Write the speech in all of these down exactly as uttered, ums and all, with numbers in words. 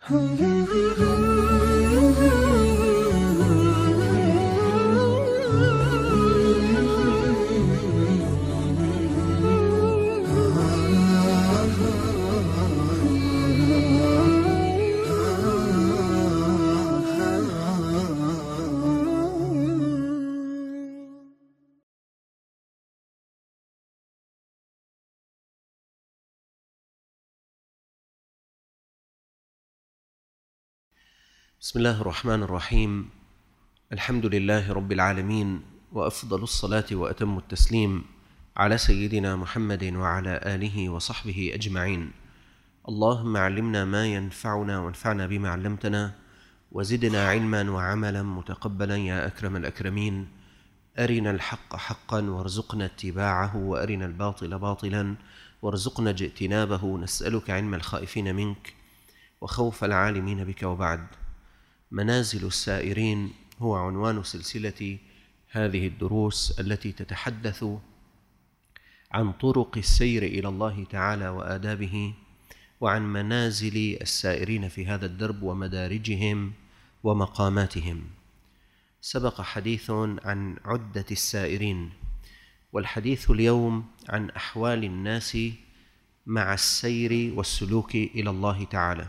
بسم الله الرحمن الرحيم. الحمد لله رب العالمين، وأفضل الصلاة وأتم التسليم على سيدنا محمد وعلى آله وصحبه أجمعين. اللهم علمنا ما ينفعنا وانفعنا بما علمتنا، وزدنا علما وعملا متقبلا يا أكرم الأكرمين. أرنا الحق حقا وارزقنا اتباعه، وأرنا الباطل باطلا وارزقنا اجتنابه. نسألك علم الخائفين منك وخوف العالمين بك. وبعد، منازل السائرين هو عنوان سلسلة هذه الدروس التي تتحدث عن طرق السير إلى الله تعالى وآدابه، وعن منازل السائرين في هذا الدرب ومدارجهم ومقاماتهم. سبق حديث عن عدة السائرين، والحديث اليوم عن أحوال الناس مع السير والسلوك إلى الله تعالى.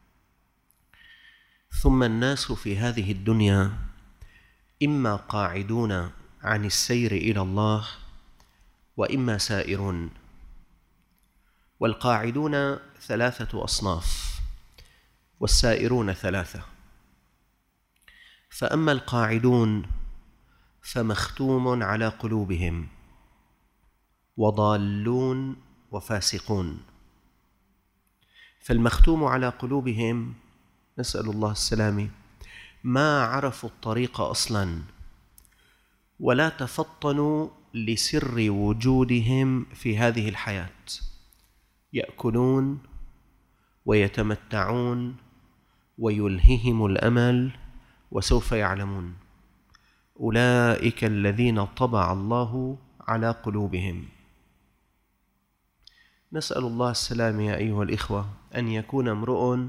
ثم الناس في هذه الدنيا إما قاعدون عن السير إلى الله، وإما سائرون. والقاعدون ثلاثة أصناف، والسائرون ثلاثة. فأما القاعدون فمختوم على قلوبهم، وضالون وفاسقون. فالمختوم على قلوبهم، نسأل الله السلامة، ما عرفوا الطريق أصلاً، ولا تفطنوا لسر وجودهم في هذه الحياة. يأكلون ويتمتعون ويلههم الأمل، وسوف يعلمون. أولئك الذين طبع الله على قلوبهم. نسأل الله السلامة يا أيها الإخوة، أن يكون امرؤ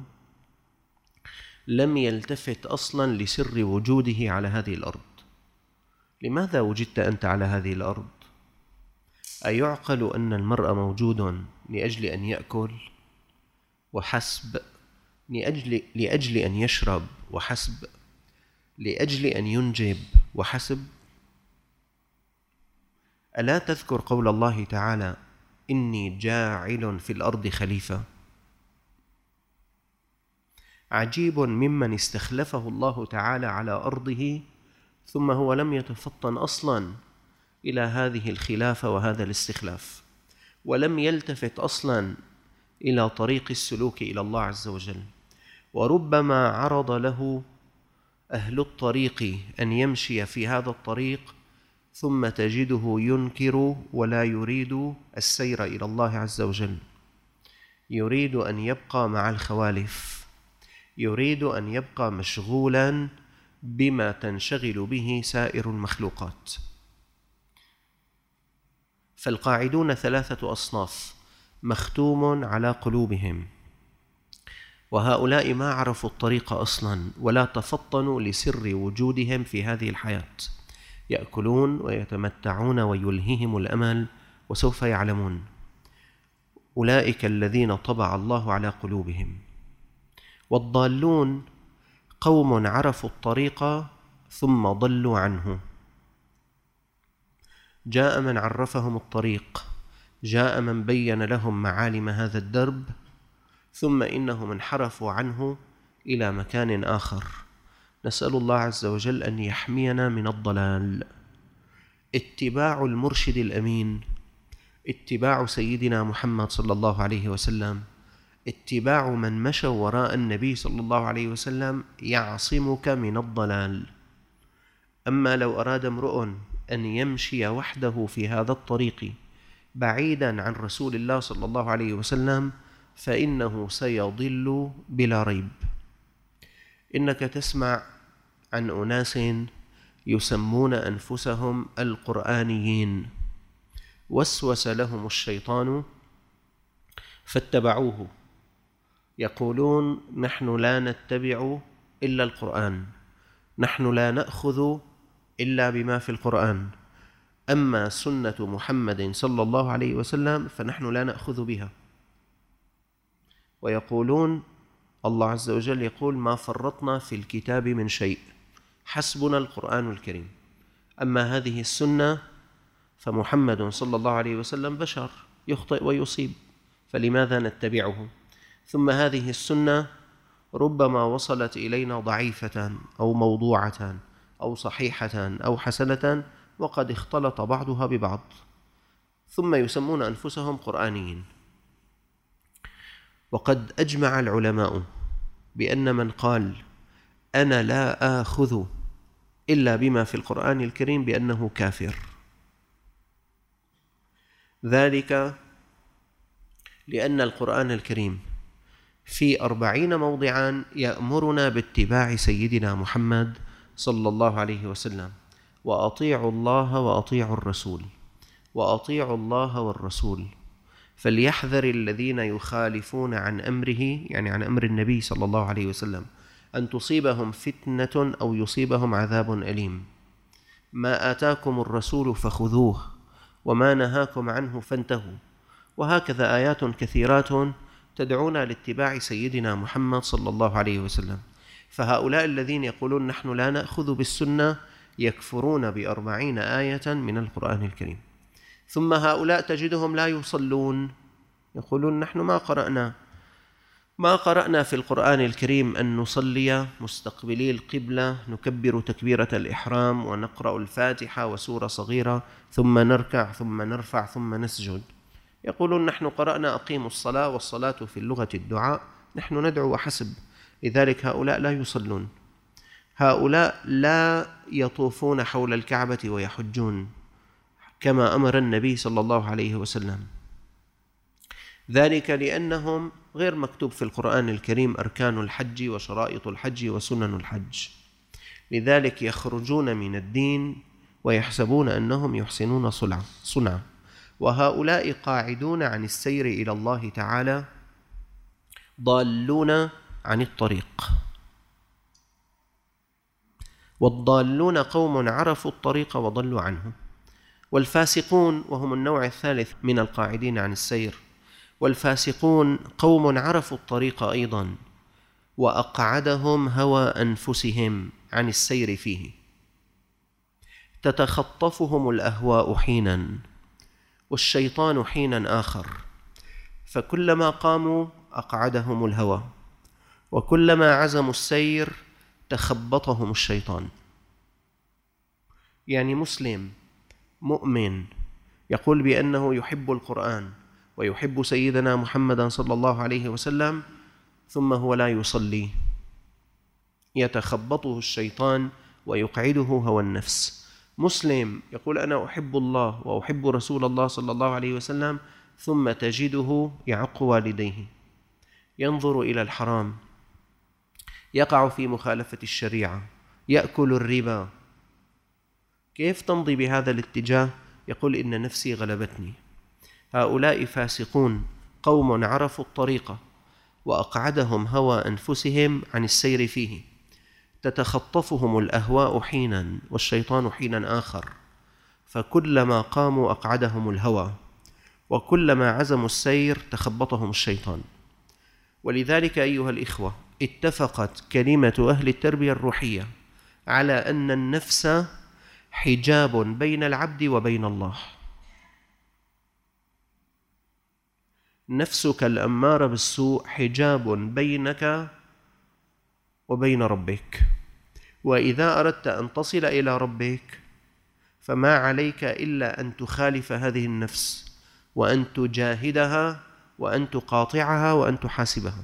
لم يلتفت أصلاً لسر وجوده على هذه الأرض. لماذا وجدت أنت على هذه الأرض؟ أيعقل أن المرء موجود لأجل أن يأكل وحسب، لأجل, لأجل أن يشرب وحسب، لأجل أن ينجب وحسب؟ ألا تذكر قول الله تعالى: إني جاعل في الأرض خليفة؟ عجيب ممن استخلفه الله تعالى على أرضه، ثم هو لم يتفطن أصلاً إلى هذه الخلافة وهذا الاستخلاف، ولم يلتفت أصلاً إلى طريق السلوك إلى الله عز وجل. وربما عرض له أهل الطريق أن يمشي في هذا الطريق، ثم تجده ينكر ولا يريد السير إلى الله عز وجل، يريد أن يبقى مع الخوالف، يريد أن يبقى مشغولاً بما تنشغل به سائر المخلوقات. فالقاعدون ثلاثة أصناف: مختوم على قلوبهم، وهؤلاء ما عرفوا الطريق أصلاً، ولا تفطنوا لسر وجودهم في هذه الحياة. يأكلون ويتمتعون ويلههم الأمل، وسوف يعلمون. أولئك الذين طبع الله على قلوبهم. والضالون قوم عرفوا الطريق ثم ضلوا عنه. جاء من عرفهم الطريق، جاء من بين لهم معالم هذا الدرب، ثم إنهم انحرفوا عنه إلى مكان آخر. نسأل الله عز وجل أن يحمينا من الضلال. اتباع المرشد الأمين، اتباع سيدنا محمد صلى الله عليه وسلم، اتباع من مشى وراء النبي صلى الله عليه وسلم يعصمك من الضلال. أما لو أراد امرؤ أن يمشي وحده في هذا الطريق بعيداً عن رسول الله صلى الله عليه وسلم، فإنه سيضل بلا ريب. إنك تسمع عن أناس يسمون أنفسهم القرآنيين، وسوس لهم الشيطان فاتبعوه، يقولون نحن لا نتبع إلا القرآن، نحن لا نأخذ إلا بما في القرآن، أما سنة محمد صلى الله عليه وسلم فنحن لا نأخذ بها. ويقولون الله عز وجل يقول ما فرطنا في الكتاب من شيء، حسبنا القرآن الكريم. أما هذه السنة فمحمد صلى الله عليه وسلم بشر يخطئ ويصيب، فلماذا نتبعه؟ ثم هذه السنة ربما وصلت إلينا ضعيفة أو موضوعة أو صحيحة أو حسنة، وقد اختلط بعضها ببعض، ثم يسمون أنفسهم قرآنيين. وقد أجمع العلماء بأن من قال أنا لا آخذ إلا بما في القرآن الكريم بأنه كافر، ذلك لأن القرآن الكريم في أربعين موضعا يأمرنا باتباع سيدنا محمد صلى الله عليه وسلم، وأطيعوا الله وأطيعوا الرسول، وأطيعوا الله والرسول، فليحذر الذين يخالفون عن أمره، يعني عن أمر النبي صلى الله عليه وسلم، أن تصيبهم فتنة أو يصيبهم عذاب أليم. ما آتاكم الرسول فخذوه وما نهاكم عنه فانتهوا. وهكذا آيات كثيرات تدعونا لاتباع سيدنا محمد صلى الله عليه وسلم. فهؤلاء الذين يقولون نحن لا نأخذ بالسنة يكفرون بأربعين آية من القرآن الكريم. ثم هؤلاء تجدهم لا يصلون، يقولون نحن ما قرأنا ما قرأنا في القرآن الكريم أن نصلي مستقبلي القبلة، نكبر تكبيرة الإحرام ونقرأ الفاتحة وسورة صغيرة ثم نركع ثم نرفع ثم نسجد. يقولون نحن قرأنا أقيموا الصلاة، والصلاة في اللغة الدعاء، نحن ندعو وحسب. لذلك هؤلاء لا يصلون، هؤلاء لا يطوفون حول الكعبة ويحجون كما أمر النبي صلى الله عليه وسلم، ذلك لأنهم غير مكتوب في القرآن الكريم أركان الحج وشرائط الحج وسنن الحج، لذلك يخرجون من الدين ويحسبون أنهم يحسنون صنعا. وهؤلاء قاعدون عن السير إلى الله تعالى، ضالون عن الطريق. والضالون قوم عرفوا الطريق وضلوا عنه. والفاسقون وهم النوع الثالث من القاعدين عن السير، والفاسقون قوم عرفوا الطريق أيضا وأقعدهم هوى أنفسهم عن السير فيه، تتخطفهم الأهواء حينا والشيطان حينا آخر، فكلما قاموا أقعدهم الهوى، وكلما عزموا السير تخبطهم الشيطان. يعني مسلم مؤمن يقول بأنه يحب القرآن ويحب سيدنا محمدا صلى الله عليه وسلم، ثم هو لا يصلي، يتخبطه الشيطان ويقعده هوى النفس. مسلم يقول أنا أحب الله وأحب رسول الله صلى الله عليه وسلم، ثم تجده يعق والديه، ينظر إلى الحرام، يقع في مخالفة الشريعة، يأكل الربا. كيف تمضي بهذا الاتجاه؟ يقول إن نفسي غلبتني. هؤلاء فاسقون قوم عرفوا الطريق وأقعدهم هوى أنفسهم عن السير فيه، تتخطفهم الأهواء حينا والشيطان حينا آخر، فكلما قاموا أقعدهم الهوى، وكلما عزموا السير تخبطهم الشيطان. ولذلك أيها الإخوة اتفقت كلمة أهل التربية الروحية على أن النفس حجاب بين العبد وبين الله. نفسك الأمارة بالسوء حجاب بينك وبين ربك، وإذا أردت أن تصل إلى ربك فما عليك إلا أن تخالف هذه النفس، وأن تجاهدها، وأن تقاطعها، وأن تحاسبها.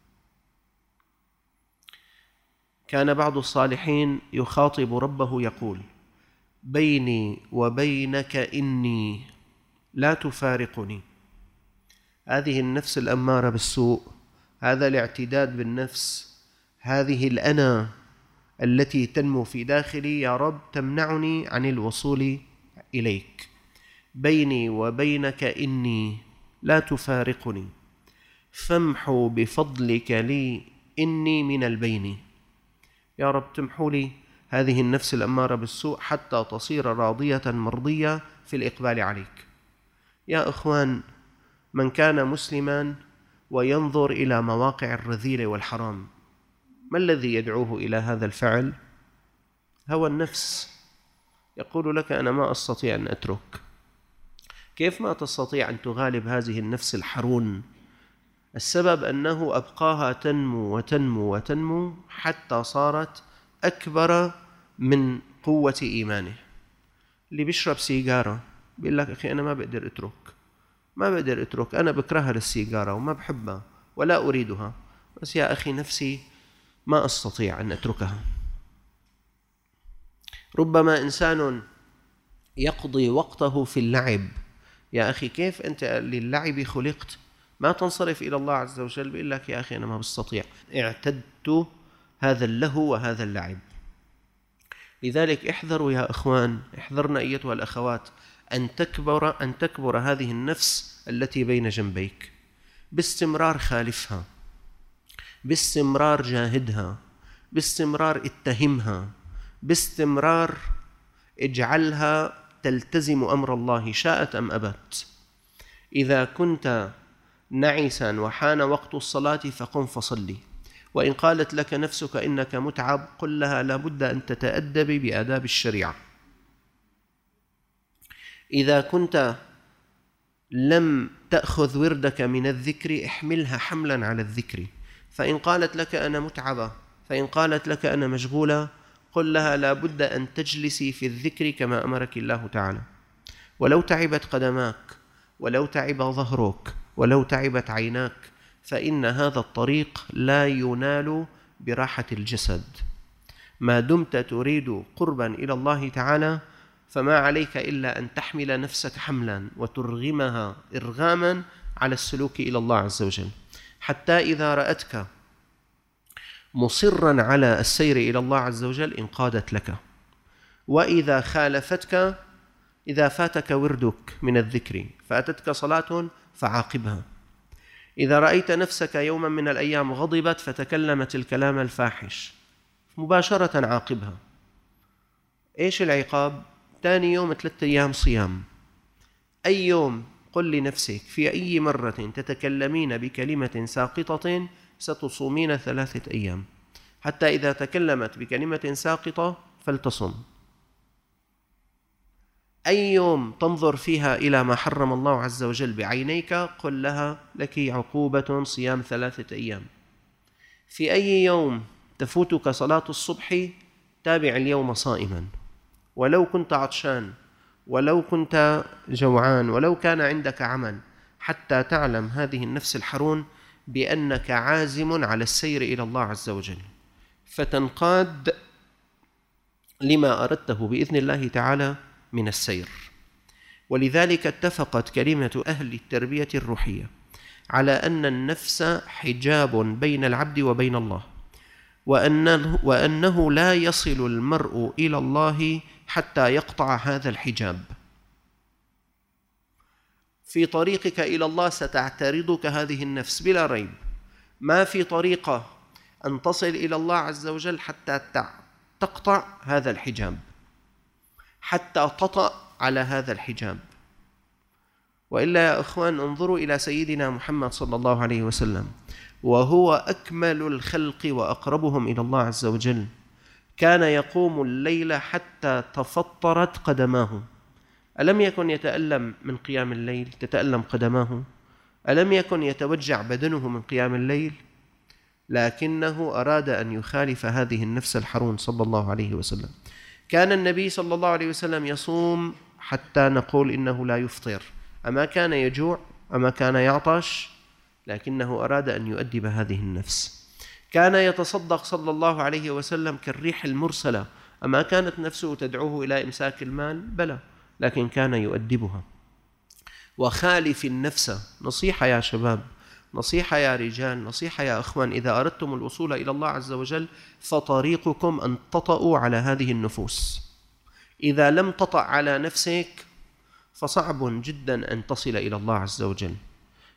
كان بعض الصالحين يخاطب ربه يقول بيني وبينك إني لا تفارقني. هذه النفس الأمارة بالسوء، هذا الاعتداد بالنفس، هذه الأنا التي تنمو في داخلي يا رب تمنعني عن الوصول إليك. بيني وبينك إني لا تفارقني. فامحوا بفضلك لي إني من البين. يا رب تمحو لي هذه النفس الأمارة بالسوء حتى تصير راضية مرضية في الإقبال عليك. يا إخوان، من كان مسلما وينظر إلى مواقع الرذيلة والحرام، ما الذي يدعوه إلى هذا الفعل؟ هوى النفس يقول لك أنا ما أستطيع أن أترك. كيف ما تستطيع أن تغالب هذه النفس الحرون؟ السبب أنه أبقاها تنمو وتنمو وتنمو حتى صارت أكبر من قوة إيمانه. اللي بيشرب سيجارة بيقول لك أخي أنا ما بقدر أترك، ما بقدر أترك، أنا بكرهها للسيجارة وما بحبها ولا أريدها، بس يا أخي نفسي ما أستطيع أن أتركها. ربما إنسان يقضي وقته في اللعب. يا أخي كيف أنت للعب خلقت؟ ما تنصرف إلى الله عز وجل. بيقول لك يا أخي أنا ما بستطيع، اعتدت هذا اللهو وهذا اللعب. لذلك احذروا يا إخوان، احذرنا أيتها الأخوات أن تكبر أن تكبر هذه النفس التي بين جنبيك. باستمرار خالفها، باستمرار جاهدها، باستمرار اتهمها، باستمرار اجعلها تلتزم أمر الله شاءت أم أبت. إذا كنت نعسا وحان وقت الصلاة فقم فصلي، وإن قالت لك نفسك إنك متعب قل لها لابد أن تتأدب بآداب الشريعة. إذا كنت لم تأخذ وردك من الذكر احملها حملا على الذكر، فإن قالت لك أنا متعبة، فإن قالت لك أنا مشغولة، قل لها لابد أن تجلسي في الذكر كما أمرك الله تعالى. ولو تعبت قدماك، ولو تعب ظهرك، ولو تعبت عيناك، فإن هذا الطريق لا ينال براحة الجسد. ما دمت تريد قربا إلى الله تعالى فما عليك إلا أن تحمل نفسك حملا وترغمها إرغاما على السلوك إلى الله عز وجل، حتى إذا رأتك مصرا على السير إلى الله عز وجل انقادت لك. وإذا خالفتك، إذا فاتك وردك من الذكر فأتتك صلاة فعاقبها. إذا رأيت نفسك يوما من الأيام غضبت فتكلمت الكلام الفاحش مباشرة عاقبها. إيش العقاب؟ ثاني يوم ثلاثة أيام صيام. أي يوم قل لنفسك في أي مرة تتكلمين بكلمة ساقطة ستصومين ثلاثة أيام، حتى إذا تكلمت بكلمة ساقطة فلتصم. أي يوم تنظر فيها إلى ما حرم الله عز وجل بعينيك قل لها لك عقوبة صيام ثلاثة أيام. في أي يوم تفوتك صلاة الصبح تابع اليوم صائما، ولو كنت عطشان، ولو كنت جوعان، ولو كان عندك عمل، حتى تعلم هذه النفس الحرون بأنك عازم على السير إلى الله عز وجل، فتنقاد لما أردته بإذن الله تعالى من السير. ولذلك اتفقت كلمة أهل التربية الروحية على أن النفس حجاب بين العبد وبين الله، وأنه, وأنه لا يصل المرء إلى الله حتى يقطع هذا الحجاب. في طريقك إلى الله ستعترضك هذه النفس بلا ريب، ما في طريقة أن تصل إلى الله عز وجل حتى تقطع هذا الحجاب، حتى تطأ على هذا الحجاب. وإلا يا أخوان انظروا إلى سيدنا محمد صلى الله عليه وسلم، وهو أكمل الخلق وأقربهم إلى الله عز وجل، كان يقوم الليل حتى تفطرت قدماه. ألم يكن يتألم من قيام الليل؟ تتألم قدماه. ألم يكن يتوجع بدنه من قيام الليل؟ لكنه أراد أن يخالف هذه النفس الحرون صلى الله عليه وسلم. كان النبي صلى الله عليه وسلم يصوم حتى نقول إنه لا يفطر، أما كان يجوع، أما كان يعطش، لكنه أراد أن يؤدب هذه النفس. كان يتصدق صلى الله عليه وسلم كالريح المرسلة، أما كانت نفسه تدعوه إلى إمساك المال؟ بلى، لكن كان يؤدبها. وخالف النفس. نصيحة يا شباب، نصيحة يا رجال، نصيحة يا أخوان، إذا أردتم الوصول إلى الله عز وجل فطريقكم أن تطأوا على هذه النفوس. إذا لم تطأ على نفسك فصعب جدا أن تصل إلى الله عز وجل.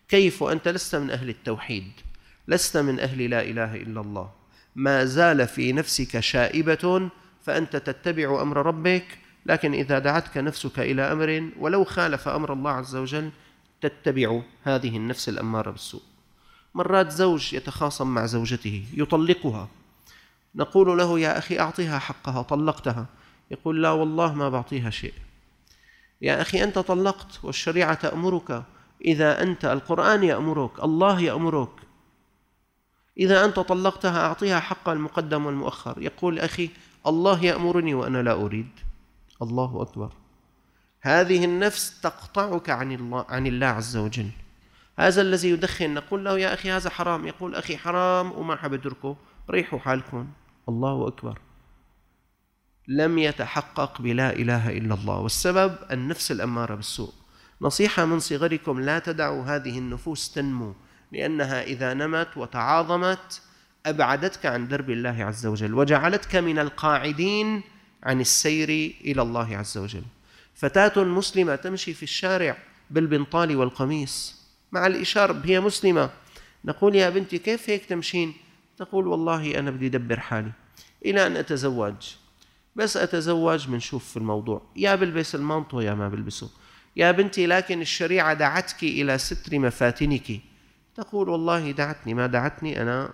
كيف وأنت لست من أهل التوحيد، لست من أهل لا إله إلا الله، ما زال في نفسك شائبة، فأنت تتبع أمر ربك، لكن إذا دعتك نفسك إلى أمر ولو خالف أمر الله عز وجل تتبع هذه النفس الأمارة بالسوء. مرات زوج يتخاصم مع زوجته يطلقها، نقول له يا أخي أعطيها حقها، طلقتها، يقول لا والله ما بعطيها شيء. يا أخي أنت طلقت والشريعة تأمرك، إذا أنت القرآن يأمرك، الله يأمرك، إذا أنت طلقتها أعطيها حق المقدم والمؤخر. يقول أخي الله يأمرني وأنا لا أريد. الله أكبر. هذه النفس تقطعك عن الله عن الله عز وجل. هذا الذي يدخن نقول له يا أخي هذا حرام، يقول أخي حرام وما حب أتركه، ريحوا حالكم. الله أكبر. لم يتحقق بلا إله إلا الله، والسبب النفس الأمارة بالسوء. نصيحة من صغركم، لا تدعوا هذه النفوس تنمو، لأنها إذا نمت وتعاظمت أبعدتك عن درب الله عز وجل وجعلتك من القاعدين عن السير إلى الله عز وجل. فتاة مسلمة تمشي في الشارع بالبنطال والقميص مع الإشارة، هي مسلمة، نقول يا بنتي كيف هيك تمشين؟ تقول والله أنا بدي أدبر حالي إلى أن أتزوج، بس أتزوج منشوف في الموضوع، يا بلبس المانطو يا ما بلبسه. يا بنتي لكن الشريعة دعتك إلى ستر مفاتنك، تقول والله دعتني ما دعتني، أنا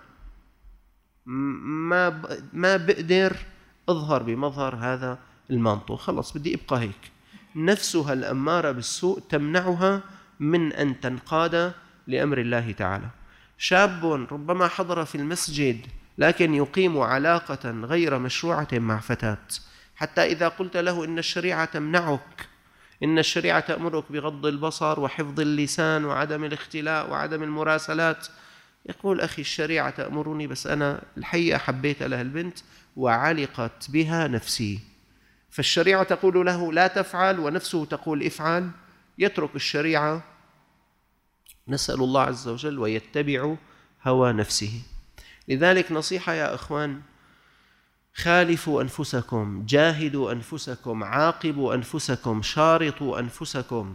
ما ما بقدر أظهر بمظهر هذا المانطو، خلص بدي أبقى هيك. نفسها الأمارة بالسوء تمنعها من أن تنقاد لأمر الله تعالى. شاب ربما حضر في المسجد لكن يقيم علاقة غير مشروعة مع فتاة، حتى إذا قلت له إن الشريعة تمنعك، إن الشريعة تأمرك بغض البصر وحفظ اللسان وعدم الاختلاء وعدم المراسلات، يقول أخي الشريعة تأمرني بس أنا الحقيقة حبيت لها البنت وعلقت بها نفسي. فالشريعة تقول له لا تفعل ونفسه تقول افعل، يترك الشريعة نسأل الله عز وجل ويتبع هوى نفسه. لذلك نصيحة يا أخوان، خالفوا أنفسكم، جاهدوا أنفسكم، عاقبوا أنفسكم، شارطوا أنفسكم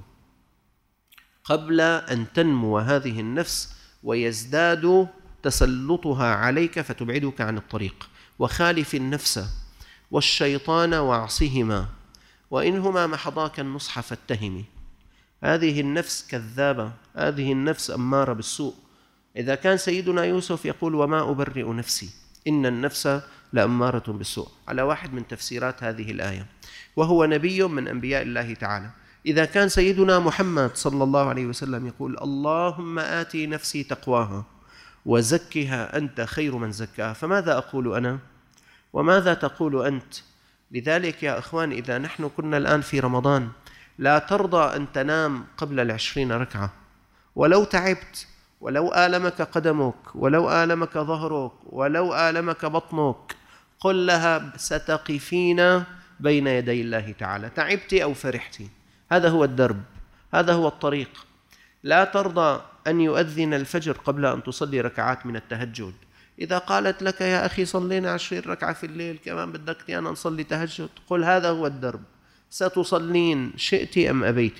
قبل أن تنمو هذه النفس ويزداد تسلطها عليك فتبعدك عن الطريق. وخالف النفس والشيطان واعصهما وإنهما محضاك النصح فاتهم. هذه النفس كذابة، هذه النفس أمارة بالسوء. إذا كان سيدنا يوسف يقول وما أبرئ نفسي إن النفس لأمارة بالسوء، على واحد من تفسيرات هذه الآية، وهو نبي من أنبياء الله تعالى. إذا كان سيدنا محمد صلى الله عليه وسلم يقول اللهم آتي نفسي تقواها وزكها أنت خير من زكاها، فماذا أقول أنا وماذا تقول أنت؟ لذلك يا أخوان، إذا نحن كنا الآن في رمضان لا ترضى أن تنام قبل العشرين ركعة، ولو تعبت، ولو آلمك قدمك، ولو آلمك ظهرك، ولو آلمك بطنك، قل لها ستقفين بين يدي الله تعالى، تعبت أو فرحت. هذا هو الدرب، هذا هو الطريق. لا ترضى أن يؤذن الفجر قبل أن تصلي ركعات من التهجد. إذا قالت لك يا أخي صلينا عشرين ركعة في الليل كمان بدك أنا نصلي تهجد، قل هذا هو الدرب، ستصلين شئت أم أبيت.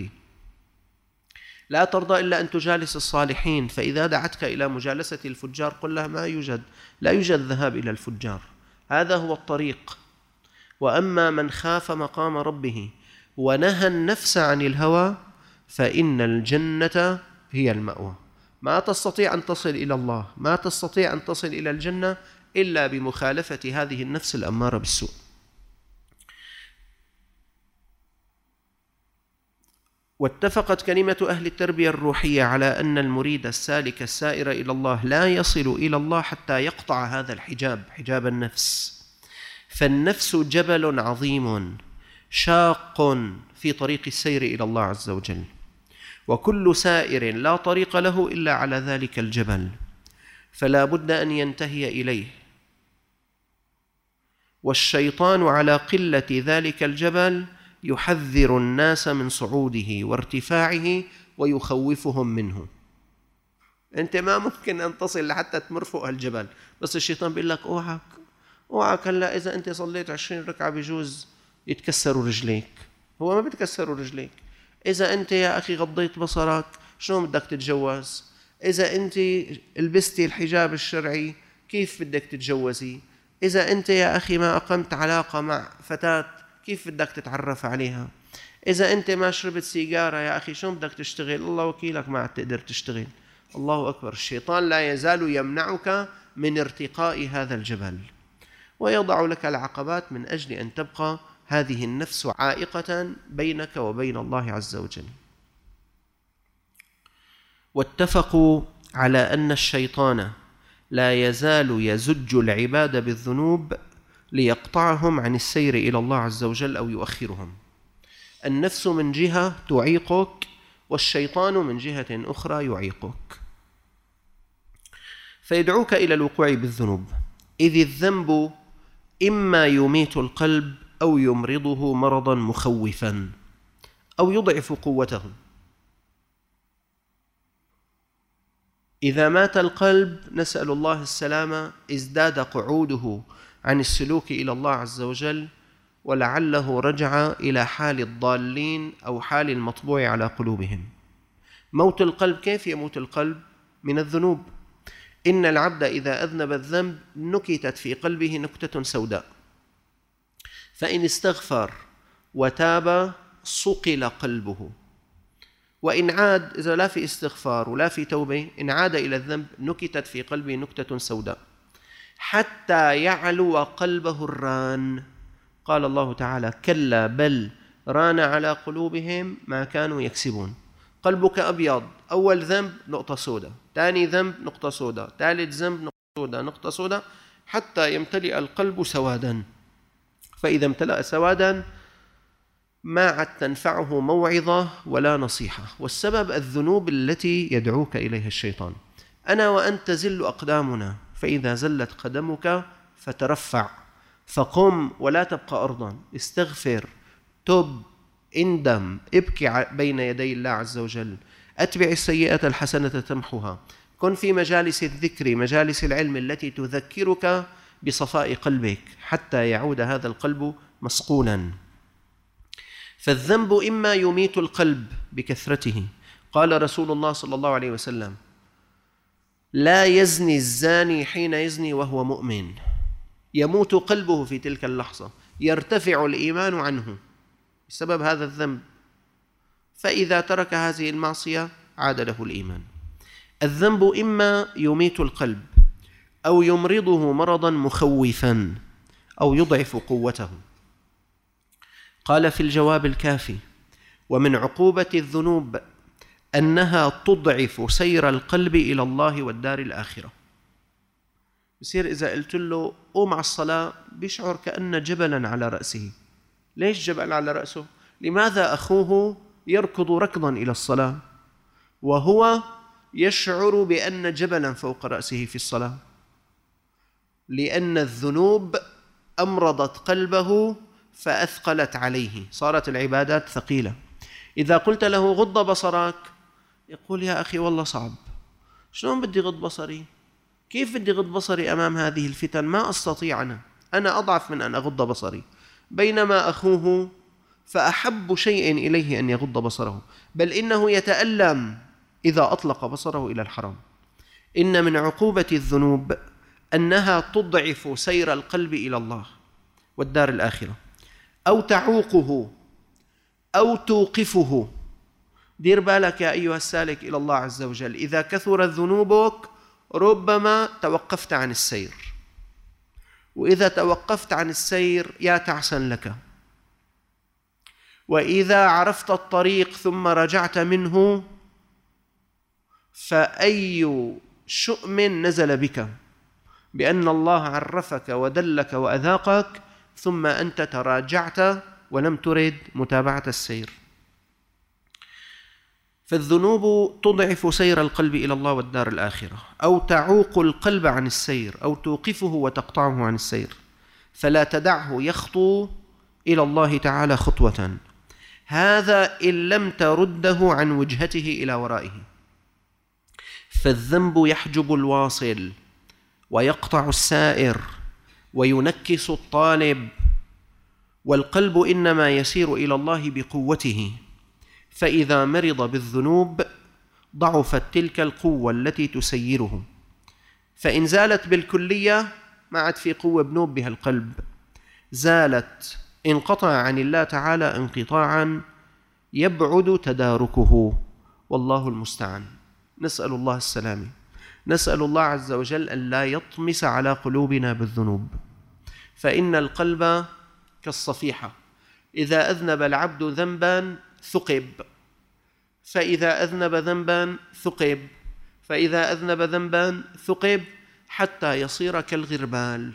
لا ترضى إلا أن تجالس الصالحين، فإذا دعتك إلى مجالسة الفجار قل لها ما يوجد، لا يوجد ذهاب إلى الفجار، هذا هو الطريق. وأما من خاف مقام ربه ونهى النفس عن الهوى فإن الجنة هي المأوى. ما تستطيع أن تصل إلى الله، ما تستطيع أن تصل إلى الجنة إلا بمخالفة هذه النفس الأمارة بالسوء. واتفقت كلمة أهل التربية الروحية على أن المريد السالك السائر إلى الله لا يصل إلى الله حتى يقطع هذا الحجاب، حجاب النفس. فالنفس جبل عظيم شاق في طريق السير إلى الله عز وجل، وكل سائر لا طريق له إلا على ذلك الجبل، فلا بد أن ينتهي إليه. والشيطان على قلة ذلك الجبل يحذر الناس من صعوده وارتفاعه ويخوفهم منه. أنت ما ممكن أن تصل لحتى تمر فوق الجبل، بس الشيطان بيقول لك اوعك اوعك هلا إذا أنت صليت عشرين ركعة بجوز يتكسروا رجليك. هو ما بيتكسروا رجليك. إذا أنت يا أخي غضيت بصرك شلون بدك تتجوز؟ إذا أنت لبستي الحجاب الشرعي كيف بدك تتجوزي؟ إذا أنت يا أخي ما أقمت علاقة مع فتاة كيف بدك تتعرف عليها؟ إذا أنت ما شربت سيجارة يا أخي شلون بدك تشتغل؟ الله وكيلك ما عاد تقدر تشتغل. الله أكبر. الشيطان لا يزال يمنعك من ارتقاء هذا الجبل ويضع لك العقبات من أجل أن تبقى هذه النفس عائقة بينك وبين الله عز وجل. واتفقوا على أن الشيطان لا يزال يزج العباد بالذنوب ليقطعهم عن السير إلى الله عز وجل أو يؤخرهم. النفس من جهة تعيقك والشيطان من جهة أخرى يعيقك، فيدعوك إلى الوقوع بالذنوب، إذ الذنب إما يميت القلب أو يمرضه مرضا مخوفا أو يضعف قوته. إذا مات القلب نسأل الله السلامة ازداد قعوده عن السلوك إلى الله عز وجل، ولعله رجع إلى حال الضالين أو حال المطبوع على قلوبهم. موت القلب، كيف يموت القلب؟ من الذنوب. إن العبد إذا أذنب الذنب نكتت في قلبه نكتة سوداء، فإن استغفر وتاب صقل قلبه، وإن عاد إذا لا في استغفار ولا في توبة إن عاد إلى الذنب نكتت في قلبه نكتة سوداء حتى يعلو قلبه الران. قال الله تعالى: كلا بل ران على قلوبهم ما كانوا يكسبون. قلبك أبيض، أول ذنب نقطة سوداء، ثاني ذنب نقطة سوداء، ثالث ذنب نقطة سوداء نقطة سوداء حتى يمتلئ القلب سوادا. فإذا امتلأ سوادا ما عاد تنفعه موعظة ولا نصيحة. والسبب الذنوب التي يدعوك إليها الشيطان. أنا وأنت تزل أقدامنا، فإذا زلت قدمك فترفع، فقم ولا تبقى أرضا، استغفر، تب، اندم، ابكي بين يدي الله عز وجل، أتبع السيئة الحسنة تمحها، كن في مجالس الذكر مجالس العلم التي تذكرك بصفاء قلبك حتى يعود هذا القلب مصقولا. فالذنب إما يميت القلب بكثرته. قال رسول الله صلى الله عليه وسلم: لا يزني الزاني حين يزني وهو مؤمن. يموت قلبه في تلك اللحظة، يرتفع الإيمان عنه بسبب هذا الذنب، فإذا ترك هذه المعصية عاد له الإيمان. الذنب إما يميت القلب أو يمرضه مرضا مخوفا أو يضعف قوته. قال في الجواب الكافي: ومن عقوبة الذنوب أنها تضعف سير القلب إلى الله والدار الآخرة. بصير إذا قلت له قوم على الصلاة بيشعر كأن جبلا على رأسه. ليش جبل على رأسه؟ لماذا أخوه يركض ركضا إلى الصلاة وهو يشعر بأن جبلا فوق رأسه في الصلاة؟ لأن الذنوب أمرضت قلبه فأثقلت عليه، صارت العبادات ثقيلة. إذا قلت له غض بصرك يقول: يا أخي والله صعب، شلون بدي غض بصري؟ كيف بدي غض بصري أمام هذه الفتن؟ ما أستطيع، أنا أنا أضعف من أن أغض بصري. بينما أخوه فأحب شيء إليه أن يغض بصره، بل إنه يتألم إذا أطلق بصره إلى الحرام. إن من عقوبة الذنوب أنها تضعف سير القلب إلى الله والدار الآخرة، أو تعوقه أو توقفه. دير بالك يا أيها السالك إلى الله عز وجل، إذا كثرت ذنوبك ربما توقفت عن السير، وإذا توقفت عن السير يا تعسا لك، وإذا عرفت الطريق ثم رجعت منه فأي شؤم نزل بك بأن الله عرفك ودلك وأذاقك ثم أنت تراجعت ولم ترد متابعة السير. فالذنوب تضعف سير القلب إلى الله والدار الآخرة، أو تعوق القلب عن السير، أو توقفه وتقطعه عن السير، فلا تدعه يخطو إلى الله تعالى خطوة، هذا إن لم ترده عن وجهته إلى ورائه. فالذنب يحجب الواصل ويقطع السائر وينكس الطالب، والقلب إنما يسير إلى الله بقوته، فإذا مرض بالذنوب ضعفت تلك القوة التي تسيره، فإن زالت بالكلية ما عاد في قوة بنوب بها القلب، زالت انقطع عن الله تعالى انقطاعا يبعد تداركه، والله المستعان. نسأل الله السلامة، نسأل الله عز وجل أن لا يطمس على قلوبنا بالذنوب، فإن القلب كالصفيحة، إذا أذنب العبد ذنبا ثقب، فإذا أذنب ذنبا ثقب، فإذا أذنب ذنبا ثقب حتى يصير كالغربال،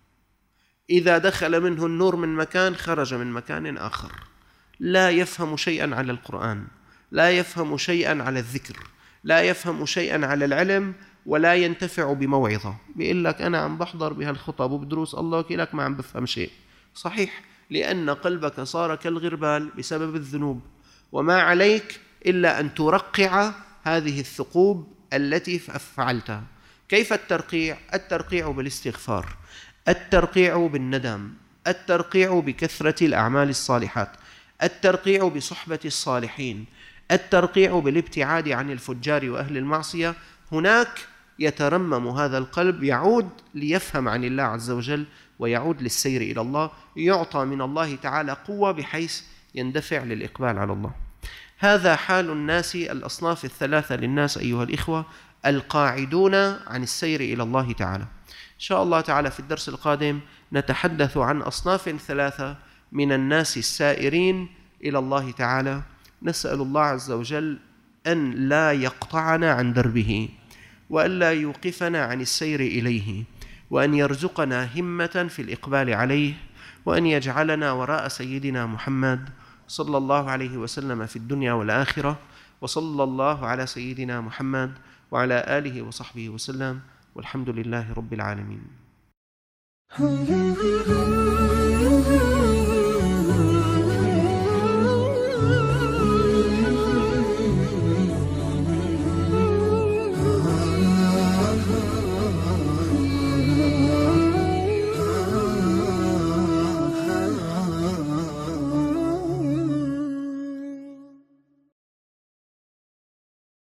إذا دخل منه النور من مكان خرج من مكان آخر، لا يفهم شيئا على القرآن، لا يفهم شيئا على الذكر، لا يفهم شيئا على العلم، ولا ينتفع بموعظة. بيقول لك أنا عم بحضر بهالخطب وبدروس الله وكيلك ما عم بفهم شيء. صحيح، لأن قلبك صار كالغربال بسبب الذنوب، وما عليك إلا أن ترقع هذه الثقوب التي فعلتها. كيف الترقيع؟ الترقيع بالاستغفار، الترقيع بالندم، الترقيع بكثرة الأعمال الصالحات، الترقيع بصحبة الصالحين، الترقيع بالابتعاد عن الفجار وأهل المعصية. هناك يترمم هذا القلب، يعود ليفهم عن الله عز وجل ويعود للسير إلى الله، يعطى من الله تعالى قوة بحيث يندفع للإقبال على الله. هذا حال الناس، الأصناف الثلاثة للناس أيها الإخوة القاعدون عن السير إلى الله تعالى. إن شاء الله تعالى في الدرس القادم نتحدث عن أصناف ثلاثة من الناس السائرين إلى الله تعالى. نسأل الله عز وجل أن لا يقطعنا عن دربه، وأن لا يوقفنا عن السير إليه، وأن يرزقنا همة في الإقبال عليه، وأن يجعلنا وراء سيدنا محمد صلى الله عليه وسلم في الدنيا والآخرة. وصلى الله على سيدنا محمد وعلى آله وصحبه وسلم، والحمد لله رب العالمين.